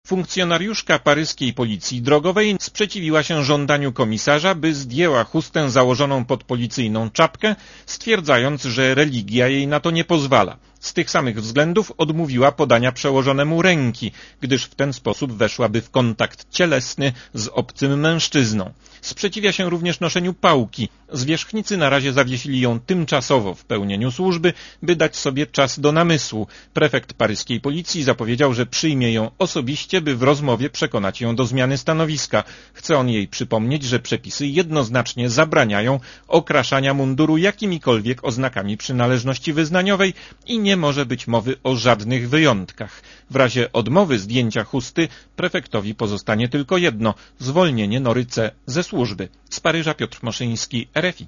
Funkcjonariuszka paryskiej policji drogowej sprzeciwiła się żądaniu komisarza, by zdjęła chustę założoną pod policyjną czapkę, stwierdzając, że religia jej na to nie pozwala. Z tych samych względów odmówiła podania przełożonemu ręki, gdyż w ten sposób weszłaby w kontakt cielesny z obcym mężczyzną. Sprzeciwia się również noszeniu pałki. Zwierzchnicy na razie zawiesili ją tymczasowo w pełnieniu służby, by dać sobie czas do namysłu. Prefekt paryskiej policji zapowiedział, że przyjmie ją osobiście, by w rozmowie przekonać ją do zmiany stanowiska. Chce on jej przypomnieć, że przepisy jednoznacznie zabraniają okraszania munduru jakimikolwiek oznakami przynależności wyznaniowej i nie może być mowy o żadnych wyjątkach. W razie odmowy zdjęcia chusty prefektowi pozostanie tylko jedno – zwolnienie Nory C. ze służby. Z Paryża Piotr Moszyński, RFI.